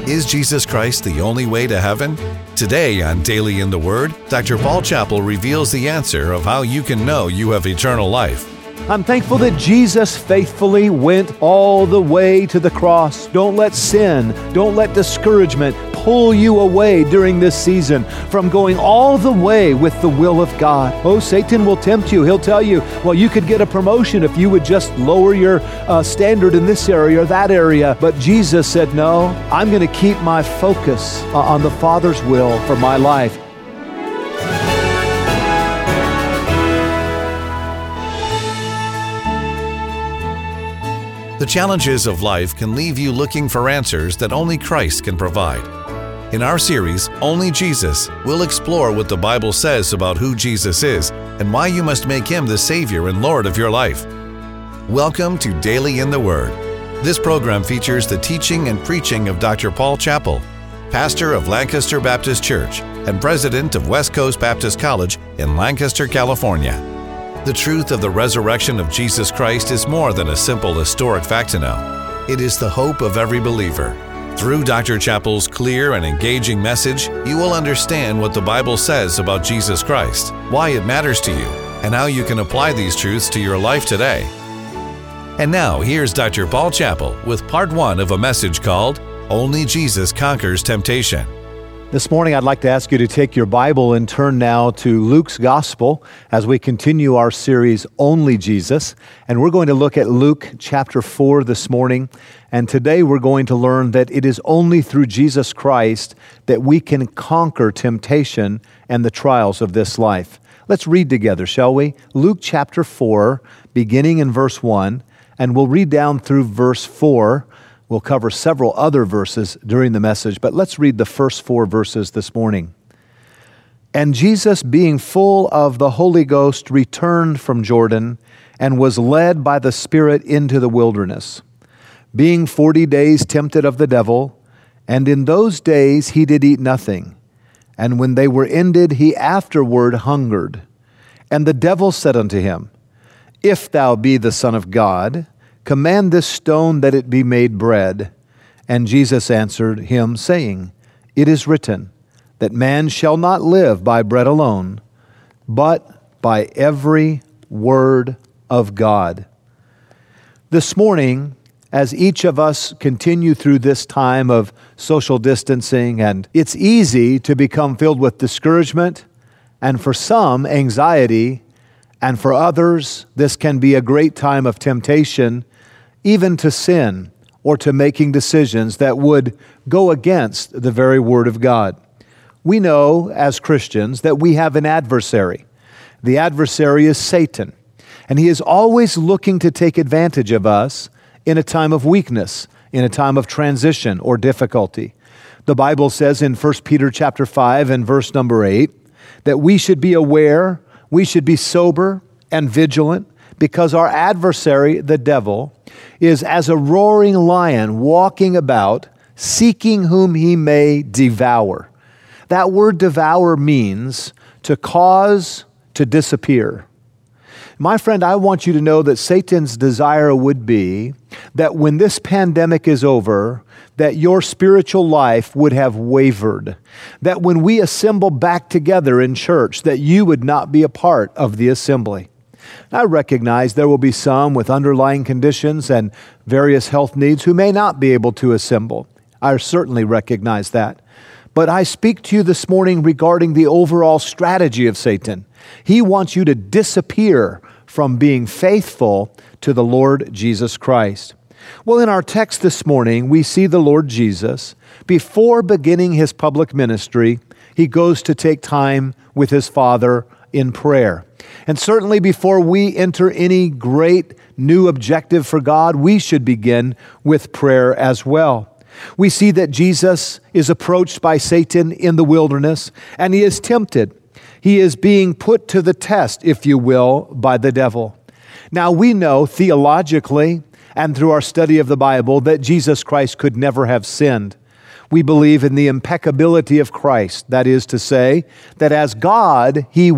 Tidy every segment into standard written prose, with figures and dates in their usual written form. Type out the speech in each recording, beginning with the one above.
Is Jesus Christ the only way to heaven? Today on Daily in the Word, Dr. Paul Chappell reveals the answer of how you can know you have eternal life. I'm thankful that Jesus faithfully went all the way to the cross. Don't let sin, don't let discouragement pull you away during this season from going all the way with the will of God. Oh, Satan will tempt you. He'll tell you, well, you could get a promotion if you would just lower your standard in this area or that area. But Jesus said, no, I'm going to keep my focus on the Father's will for my life. The challenges of life can leave you looking for answers that only Christ can provide. In our series, Only Jesus, we'll explore what the Bible says about who Jesus is and why you must make Him the Savior and Lord of your life. Welcome to Daily in the Word. This program features the teaching and preaching of Dr. Paul Chappell, pastor of Lancaster Baptist Church and president of West Coast Baptist College in Lancaster, California. The truth of the resurrection of Jesus Christ is more than a simple historic fact to know. It is the hope of every believer. Through Dr. Chappell's clear and engaging message, you will understand what the Bible says about Jesus Christ, why it matters to you, and how you can apply these truths to your life today. And now, here's Dr. Paul Chappell with part 1 of a message called Only Jesus Conquers Temptation. This morning, I'd like to ask you to take your Bible and turn now to Luke's Gospel as we continue our series, Only Jesus. And we're going to look at Luke chapter 4 this morning. And today we're going to learn that it is only through Jesus Christ that we can conquer temptation and the trials of this life. Let's read together, shall we? Luke chapter 4, beginning in verse 1, and we'll read down through verse 4. We'll cover several other verses during the message, but let's read the first 4 verses this morning. And Jesus, being full of the Holy Ghost, returned from Jordan and was led by the Spirit into the wilderness, being 40 days tempted of the devil, and in those days he did eat nothing. And when they were ended, he afterward hungered. And the devil said unto him, If thou be the Son of God, command this stone that it be made bread. And Jesus answered him, saying, It is written, that man shall not live by bread alone, but by every word of God. This morning, as each of us continue through this time of social distancing, and it's easy to become filled with discouragement, and for some, anxiety, and for others, this can be a great time of temptation, even to sin or to making decisions that would go against the very Word of God. We know as Christians that we have an adversary. The adversary is Satan, and he is always looking to take advantage of us in a time of weakness, in a time of transition or difficulty. The Bible says in 1 Peter chapter 5 and verse number 8 that we should be aware, we should be sober and vigilant, because our adversary, the devil, is as a roaring lion walking about, seeking whom he may devour. That word devour means to cause to disappear. My friend, I want you to know that Satan's desire would be that when this pandemic is over, that your spiritual life would have wavered. That when we assemble back together in church, that you would not be a part of the assembly. I recognize there will be some with underlying conditions and various health needs who may not be able to assemble. I certainly recognize that. But I speak to you this morning regarding the overall strategy of Satan. He wants you to disappear from being faithful to the Lord Jesus Christ. Well, in our text this morning, we see the Lord Jesus, before beginning His public ministry, He goes to take time with His Father in prayer. And certainly before we enter any great new objective for God, we should begin with prayer as well. We see that Jesus is approached by Satan in the wilderness, and he is tempted. He is being put to the test, if you will, by the devil. Now we know theologically and through our study of the Bible that Jesus Christ could never have sinned. We believe in the impeccability of Christ. That is to say, that as God, He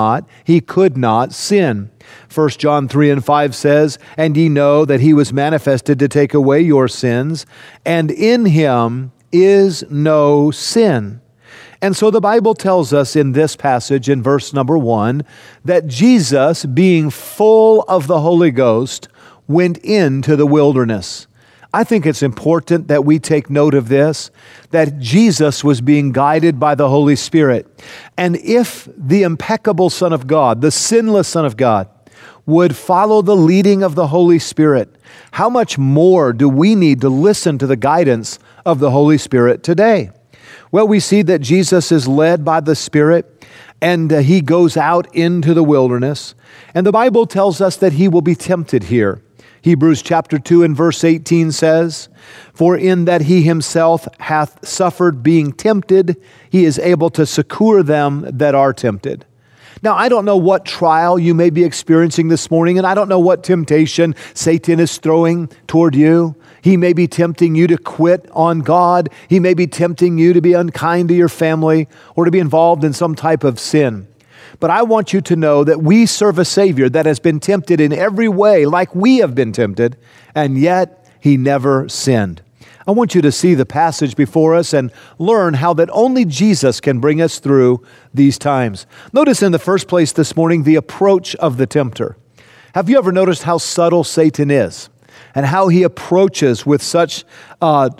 could not sin. 1 John 3 and 5 says, "And ye know that He was manifested to take away your sins, and in Him is no sin. And so the Bible tells us in this passage in verse number 1 that Jesus, being full of the Holy Ghost, went into the wilderness. I think it's important that we take note of this, that Jesus was being guided by the Holy Spirit. And if the impeccable Son of God, the sinless Son of God, would follow the leading of the Holy Spirit, how much more do we need to listen to the guidance of the Holy Spirit today? Well, we see that Jesus is led by the Spirit, and he goes out into the wilderness. And the Bible tells us that he will be tempted here. Hebrews chapter 2 and verse 18 says, "For in that he himself hath suffered being tempted, he is able to succor them that are tempted." Now, I don't know what trial you may be experiencing this morning, and I don't know what temptation Satan is throwing toward you. He may be tempting you to quit on God. He may be tempting you to be unkind to your family or to be involved in some type of sin. But I want you to know that we serve a Savior that has been tempted in every way like we have been tempted, and yet he never sinned. I want you to see the passage before us and learn how that only Jesus can bring us through these times. Notice in the first place this morning the approach of the tempter. Have you ever noticed how subtle Satan is and how he approaches with such of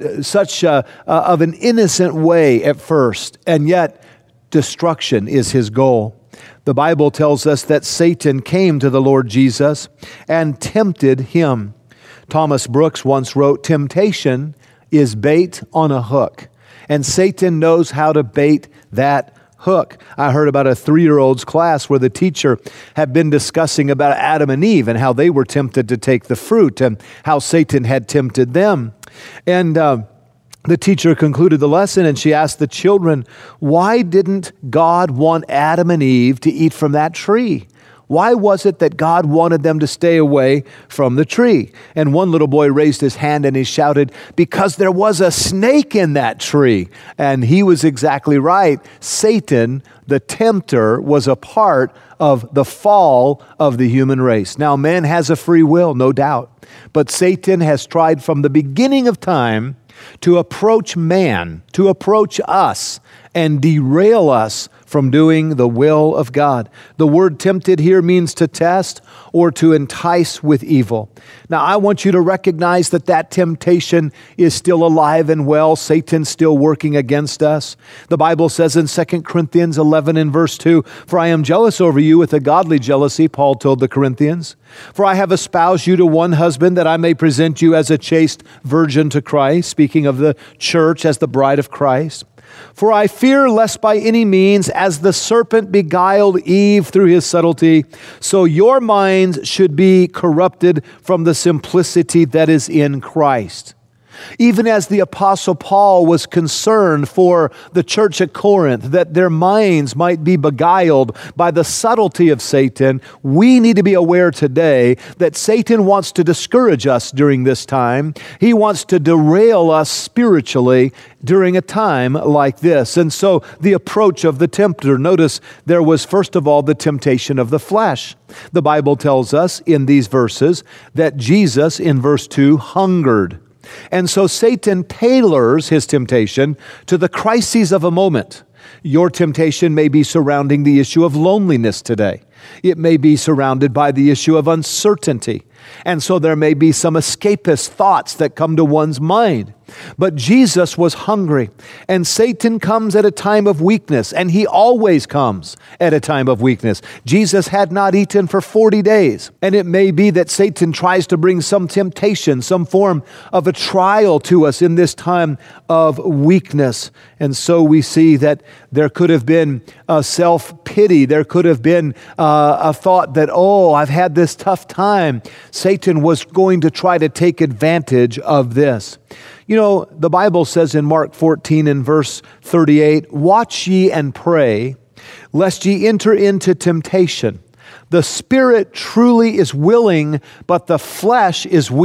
an innocent way at first, and yet destruction is his goal? The Bible tells us that Satan came to the Lord Jesus and tempted him. Thomas Brooks once wrote, "Temptation is bait on a hook, and Satan knows how to bait that hook." I heard about a 3-year-old's class where the teacher had been discussing about Adam and Eve and how they were tempted to take the fruit and how Satan had tempted them. And the teacher concluded the lesson and she asked the children, why didn't God want Adam and Eve to eat from that tree? Why was it that God wanted them to stay away from the tree? And one little boy raised his hand and he shouted, "Because there was a snake in that tree." And he was exactly right. Satan, the tempter, was a part of the fall of the human race. Now, man has a free will, no doubt. But Satan has tried from the beginning of time to approach man, to approach us, and derail us from doing the will of God. The word tempted here means to test or to entice with evil. Now, I want you to recognize that that temptation is still alive and well. Satan's still working against us. The Bible says in 2 Corinthians 11 and verse 2, "For I am jealous over you with a godly jealousy," Paul told the Corinthians. "For I have espoused you to one husband, that I may present you as a chaste virgin to Christ," speaking of the church as the bride of Christ. "For I fear lest by any means, as the serpent beguiled Eve through his subtlety, so your minds should be corrupted from the simplicity that is in Christ." Even as the Apostle Paul was concerned for the church at Corinth, that their minds might be beguiled by the subtlety of Satan, we need to be aware today that Satan wants to discourage us during this time. He wants to derail us spiritually during a time like this. And so the approach of the tempter, notice there was first of all the temptation of the flesh. The Bible tells us in these verses that Jesus, in verse 2, hungered. And so Satan tailors his temptation to the crises of a moment. Your temptation may be surrounding the issue of loneliness today. It may be surrounded by the issue of uncertainty. And so there may be some escapist thoughts that come to one's mind. But Jesus was hungry, and Satan comes at a time of weakness, and he always comes at a time of weakness. Jesus had not eaten for 40 days, and it may be that Satan tries to bring some temptation, some form of a trial to us in this time of weakness. And so we see that there could have been self-pity. There could have been a thought that, oh, I've had this tough time. Satan was going to try to take advantage of this. You know, the Bible says in Mark 14 and verse 38, "Watch ye and pray, lest ye enter into temptation. The spirit truly is willing, but the flesh is weak."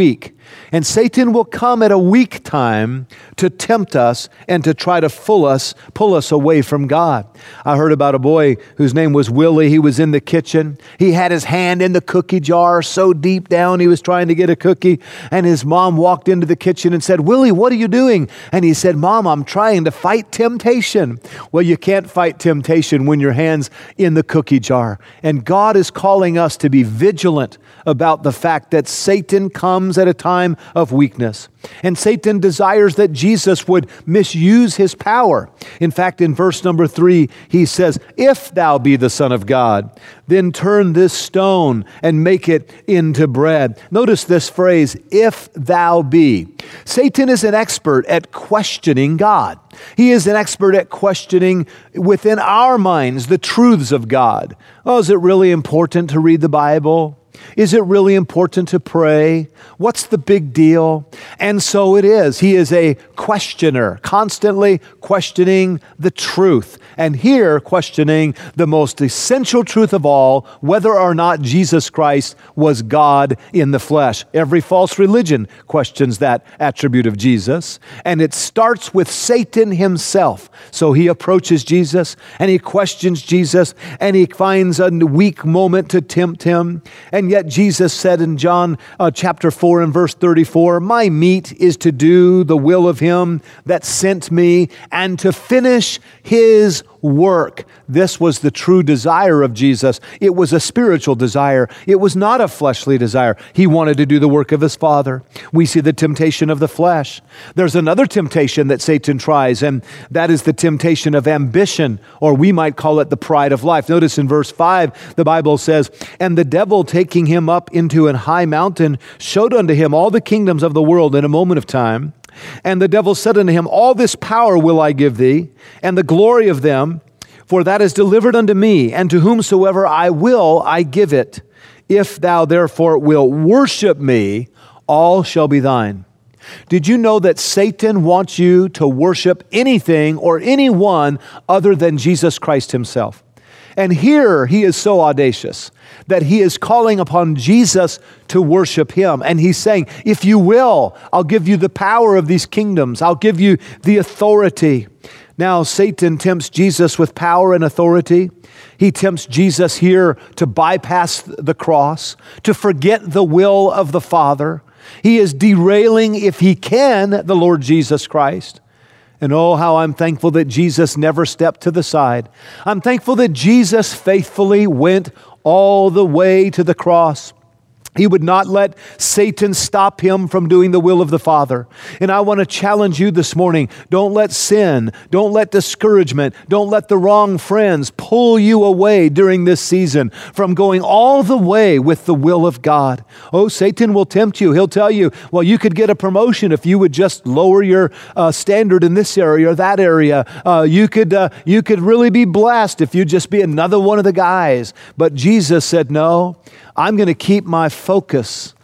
And Satan will come at a weak time to tempt us and to try to pull us away from God. I heard about a boy whose name was Willie. He was in the kitchen. He had his hand in the cookie jar so deep down he was trying to get a cookie. And his mom walked into the kitchen and said, "Willie, what are you doing?" And he said, "Mom, I'm trying to fight temptation." Well, you can't fight temptation when your hand's in the cookie jar. And God is calling us to be vigilant about the fact that Satan comes at a time of weakness. And Satan desires that Jesus would misuse his power. In fact, in verse number 3, he says, "If thou be the Son of God, then turn this stone and make it into bread." Notice this phrase, "if thou be." Satan is an expert at questioning God. He is an expert at questioning within our minds the truths of God. Oh, is it really important to read the Bible? Is it really important to pray? What's the big deal? And so it is. He is a questioner, constantly questioning the truth. And here, questioning the most essential truth of all, whether or not Jesus Christ was God in the flesh. Every false religion questions that attribute of Jesus. And it starts with Satan himself. So he approaches Jesus and he questions Jesus and he finds a weak moment to tempt him. And yet Jesus said in John chapter 4 and verse 34, "My meat is to do the will of him that sent me and to finish his work." This was the true desire of Jesus. It was a spiritual desire. It was not a fleshly desire. He wanted to do the work of his Father. We see the temptation of the flesh. There's another temptation that Satan tries, and that is the temptation of ambition, or we might call it the pride of life. Notice in verse 5, the Bible says, "And the devil, taking him up into an high mountain, showed unto him all the kingdoms of the world in a moment of time. And the devil said unto him, All this power will I give thee, and the glory of them, for that is delivered unto me, and to whomsoever I will I give it. If thou therefore wilt worship me, all shall be thine." Did you know that Satan wants you to worship anything or anyone other than Jesus Christ himself? And here he is so audacious that he is calling upon Jesus to worship him. And he's saying, if you will, I'll give you the power of these kingdoms. I'll give you the authority. Now, Satan tempts Jesus with power and authority. He tempts Jesus here to bypass the cross, to forget the will of the Father. He is derailing, if he can, the Lord Jesus Christ. And oh, how I'm thankful that Jesus never stepped to the side. I'm thankful that Jesus faithfully went all the way to the cross. He would not let Satan stop him from doing the will of the Father. And I want to challenge you this morning. Don't let sin, don't let discouragement, don't let the wrong friends pull you away during this season from going all the way with the will of God. Oh, Satan will tempt you. He'll tell you, well, you could get a promotion if you would just lower your standard in this area or that area. You could really be blessed if you just be another one of the guys. But Jesus said, no, I'm going to keep my focus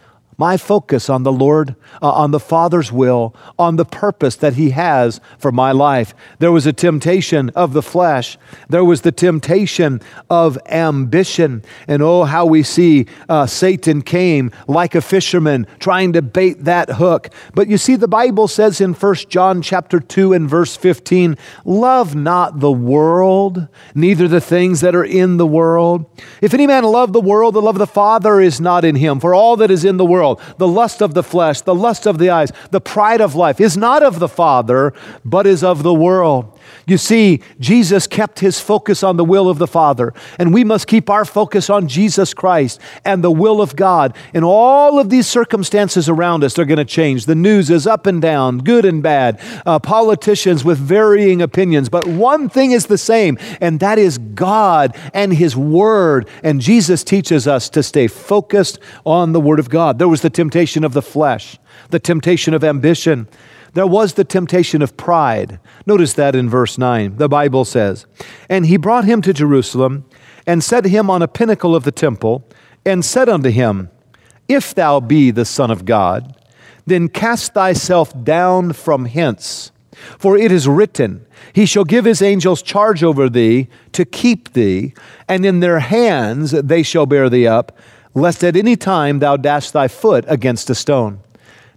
on the Lord, on the Father's will, on the purpose that He has for my life. There was a temptation of the flesh. There was the temptation of ambition. And oh, how we see Satan came like a fisherman trying to bait that hook. But you see, the Bible says in 1 John chapter 2 and verse 15, "Love not the world, neither the things that are in the world. If any man love the world, the love of the Father is not in him. For all that is in the world, the lust of the flesh, the lust of the eyes, the pride of life, is not of the Father, but is of the world." You see, Jesus kept His focus on the will of the Father, and we must keep our focus on Jesus Christ and the will of God. And all of these circumstances around us are going to change. The news is up and down, good and bad, politicians with varying opinions, but one thing is the same, and that is God and His Word. And Jesus teaches us to stay focused on the Word of God. There was the temptation of the flesh, the temptation of ambition. There was the temptation of pride. Notice that in verse 9. The Bible says, "And he brought him to Jerusalem, and set him on a pinnacle of the temple, and said unto him, If thou be the Son of God, then cast thyself down from hence. For it is written, He shall give His angels charge over thee, to keep thee, and in their hands they shall bear thee up, lest at any time thou dash thy foot against a stone."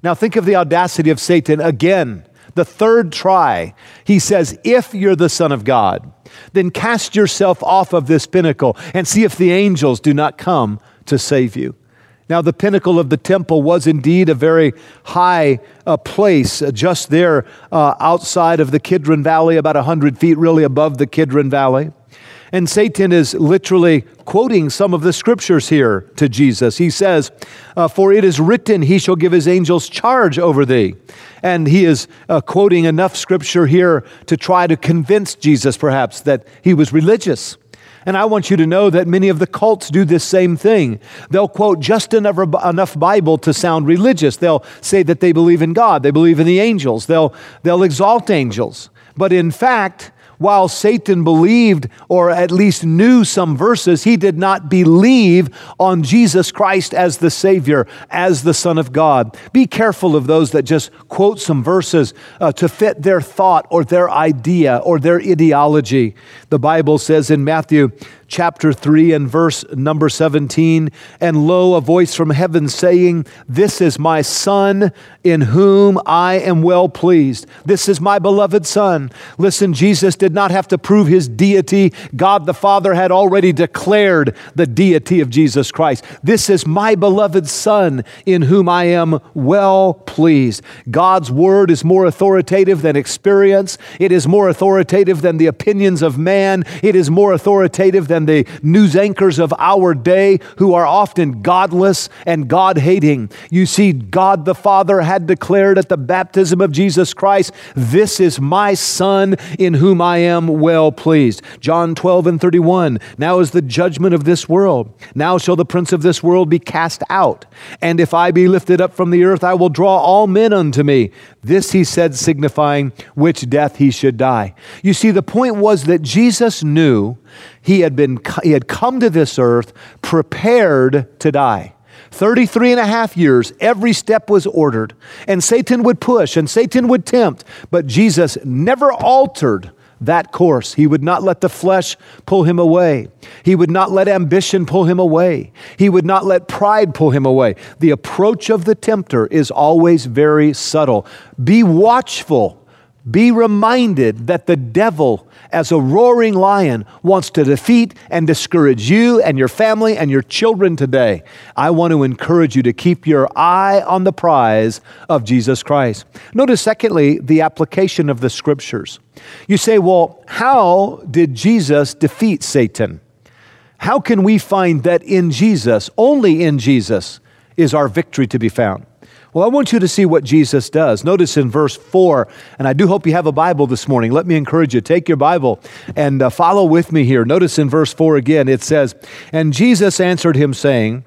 Now think of the audacity of Satan again. The third try, he says, if you're the Son of God, then cast yourself off of this pinnacle and see if the angels do not come to save you. Now, the pinnacle of the temple was indeed a very high place, just there outside of the Kidron Valley, about 100 feet really above the Kidron Valley. And Satan is literally quoting some of the scriptures here to Jesus. He says, for it is written, he shall give his angels charge over thee. And he is quoting enough scripture here to try to convince Jesus perhaps that he was religious. And I want you to know that many of the cults do this same thing. They'll quote just enough Bible to sound religious. They'll say that they believe in God. They believe in the angels. They'll exalt angels. But in fact, while Satan believed, or at least knew some verses, he did not believe on Jesus Christ as the Savior, as the Son of God. Be careful of those that just quote some verses to fit their thought or their idea or their ideology. The Bible says in Matthew chapter 3 and verse number 17, and lo, a voice from heaven saying, this is my Son in whom I am well pleased. This is my beloved Son. Listen, Jesus did not have to prove his deity. God the Father had already declared the deity of Jesus Christ. This is my beloved Son in whom I am well pleased. God's word is more authoritative than experience. It is more authoritative than the opinions of man. It is more authoritative than the news anchors of our day who are often godless and God-hating. You see, God the Father had declared at the baptism of Jesus Christ, this is my Son in whom I am well pleased. John 12 and 31, now is the judgment of this world. Now shall the prince of this world be cast out. And if I be lifted up from the earth, I will draw all men unto me. This he said, signifying which death he should die. You see, the point was that Jesus knew he had come to this earth prepared to die. 33 and a half years, every step was ordered. And Satan would push and Satan would tempt. But Jesus never altered that course. He would not let the flesh pull him away. He would not let ambition pull him away. He would not let pride pull him away. The approach of the tempter is always very subtle. Be watchful. Be reminded that the devil, as a roaring lion, wants to defeat and discourage you and your family and your children today. I want to encourage you to keep your eye on the prize of Jesus Christ. Notice, secondly, the application of the scriptures. You say, well, how did Jesus defeat Satan? How can we find that in Jesus, only in Jesus, is our victory to be found? Well, I want you to see what Jesus does. Notice in verse 4, and I do hope you have a Bible this morning. Let me encourage you, take your Bible and follow with me here. Notice in verse 4 again, it says, and Jesus answered him saying,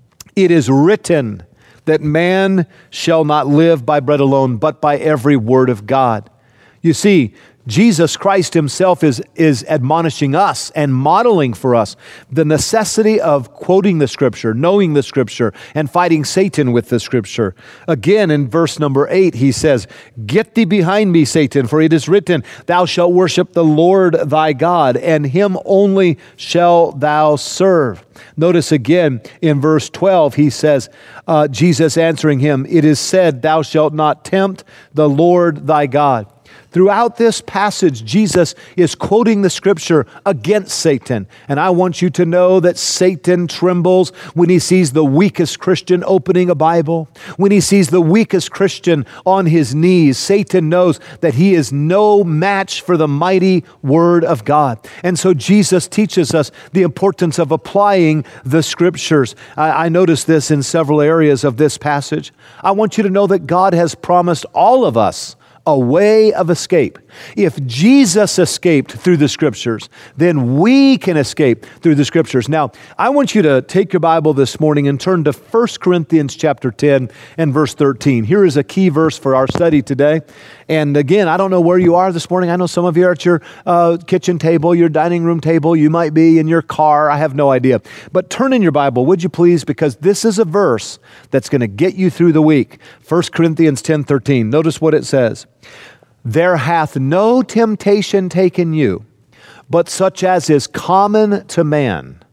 it is written that man shall not live by bread alone, but by every word of God. You see, Jesus Christ himself is admonishing us and modeling for us the necessity of quoting the Scripture, knowing the Scripture, and fighting Satan with the Scripture. Again, in verse number 8, he says, get thee behind me, Satan, for it is written, thou shalt worship the Lord thy God, and him only shalt thou serve. Notice again in verse 12, he says, Jesus answering him, it is said, thou shalt not tempt the Lord thy God. Throughout this passage, Jesus is quoting the Scripture against Satan. And I want you to know that Satan trembles when he sees the weakest Christian opening a Bible, when he sees the weakest Christian on his knees. Satan knows that he is no match for the mighty Word of God. And so Jesus teaches us the importance of applying the Scriptures. I notice this in several areas of this passage. I want you to know that God has promised all of us a way of escape. If Jesus escaped through the Scriptures, then we can escape through the Scriptures. Now, I want you to take your Bible this morning and turn to 1 Corinthians chapter 10 and verse 13. Here is a key verse for our study today. And again, I don't know where you are this morning. I know some of you are at your kitchen table, your dining room table. You might be in your car. I have no idea. But turn in your Bible, would you please? Because this is a verse that's going to get you through the week. 1 Corinthians 10:13. Notice what it says. There hath no temptation taken you, but such as is common to man.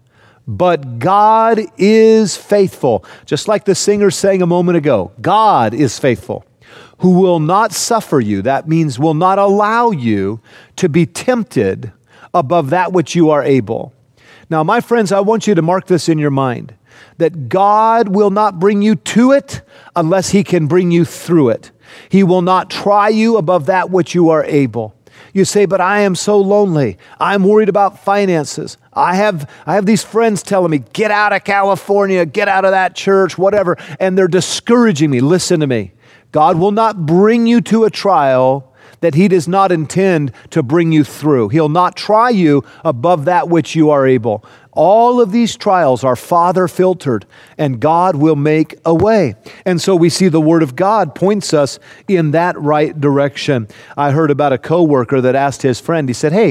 But God is faithful. Just like the singer sang a moment ago, God is faithful, who will not suffer you. That means will not allow you to be tempted above that which you are able. Now, my friends, I want you to mark this in your mind, that God will not bring you to it unless He can bring you through it. He will not try you above that which you are able. You say, but I am so lonely. I'm worried about finances. I have these friends telling me, get out of California, get out of that church, whatever, and they're discouraging me. Listen to me. God will not bring you to a trial that He does not intend to bring you through. He'll not try you above that which you are able. All of these trials are Father filtered, and God will make a way. And so we see the Word of God points us in that right direction. I heard about a coworker that asked his friend, he said,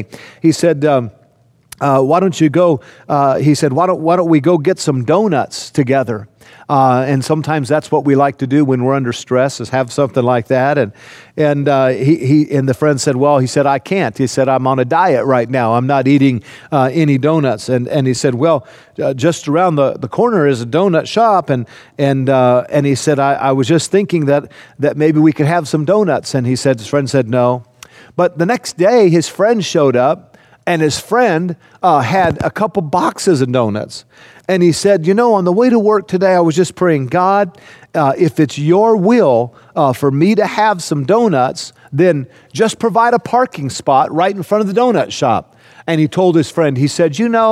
why don't you go, why don't we go get some donuts together? And sometimes that's what we like to do when we're under stress, is have something like that. And the friend said, well, he said, I can't. He said, I'm on a diet right now. I'm not eating any donuts. And he said, well, just around the corner is a donut shop. And he said, I was just thinking that maybe we could have some donuts. And his friend said, no. But the next day, his friend showed up. And his friend had a couple boxes of donuts. And he said, on the way to work today, I was just praying, God, if it's your will for me to have some donuts, then just provide a parking spot right in front of the donut shop. And he told his friend, he said,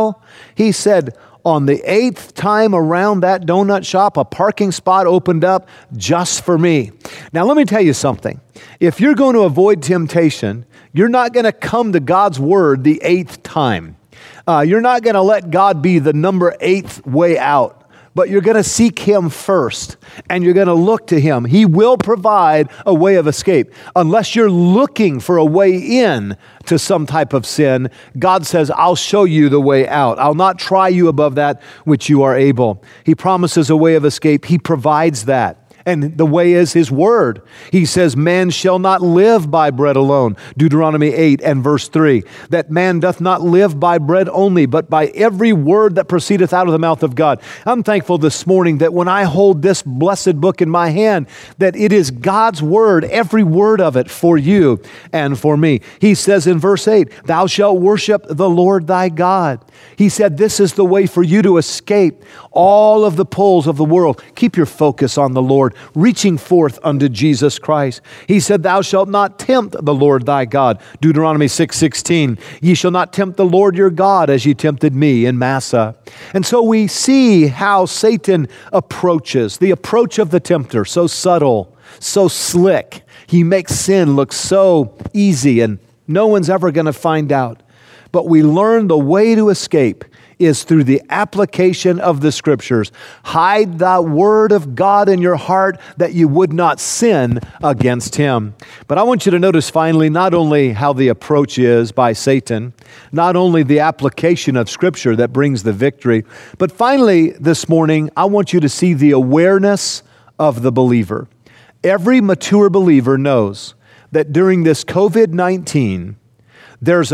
on the 8th time around that donut shop, a parking spot opened up just for me. Now, let me tell you something. If you're going to avoid temptation, you're not going to come to God's Word the 8th time. You're not going to let God be the number 8th way out. But you're going to seek Him first, and you're going to look to Him. He will provide a way of escape. Unless you're looking for a way in to some type of sin, God says, I'll show you the way out. I'll not try you above that which you are able. He promises a way of escape. He provides that. And the way is His Word. He says, man shall not live by bread alone. Deuteronomy 8 and verse 3. That man doth not live by bread only, but by every word that proceedeth out of the mouth of God. I'm thankful this morning that when I hold this blessed book in my hand, that it is God's Word, every word of it for you and for me. He says in verse 8, thou shalt worship the Lord thy God. He said, this is the way for you to escape all of the pulls of the world. Keep your focus on the Lord, reaching forth unto Jesus Christ. He said, thou shalt not tempt the Lord thy God. Deuteronomy 6:16, ye shall not tempt the Lord your God as ye tempted me in Massa. And so we see how Satan approaches, the approach of the tempter, so subtle, so slick. He makes sin look so easy and no one's ever going to find out. But we learn the way to escape is through the application of the Scriptures. Hide the Word of God in your heart that you would not sin against Him. But I want you to notice finally not only how the approach is by Satan, not only the application of Scripture that brings the victory, but finally this morning I want you to see the awareness of the believer. Every mature believer knows that during this COVID-19, there's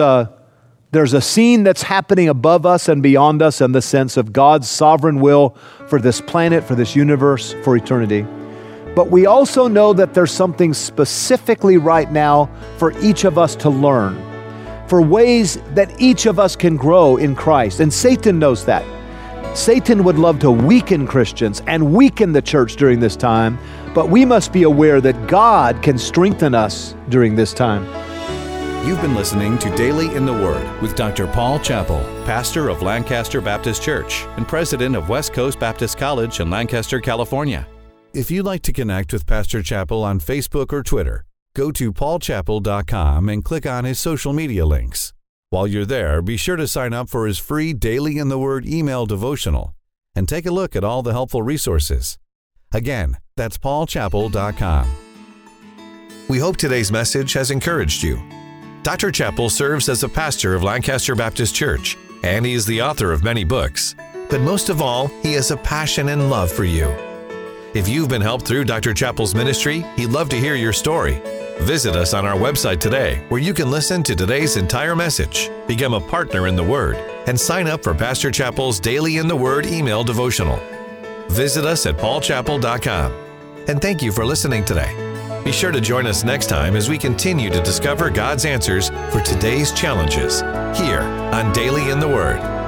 a scene that's happening above us and beyond us in the sense of God's sovereign will for this planet, for this universe, for eternity. But we also know that there's something specifically right now for each of us to learn, for ways that each of us can grow in Christ. And Satan knows that. Satan would love to weaken Christians and weaken the church during this time, but we must be aware that God can strengthen us during this time. You've been listening to Daily in the Word with Dr. Paul Chappell, pastor of Lancaster Baptist Church and president of West Coast Baptist College in Lancaster, California. If you'd like to connect with Pastor Chappell on Facebook or Twitter, go to paulchappell.com and click on his social media links. While you're there, be sure to sign up for his free Daily in the Word email devotional and take a look at all the helpful resources. Again, that's paulchappell.com. We hope today's message has encouraged you. Dr. Chappell serves as a pastor of Lancaster Baptist Church, and he is the author of many books. But most of all, he has a passion and love for you. If you've been helped through Dr. Chappell's ministry, he'd love to hear your story. Visit us on our website today, where you can listen to today's entire message, become a partner in the Word, and sign up for Pastor Chappell's Daily in the Word email devotional. Visit us at paulchappell.com. And thank you for listening today. Be sure to join us next time as we continue to discover God's answers for today's challenges here on Daily in the Word.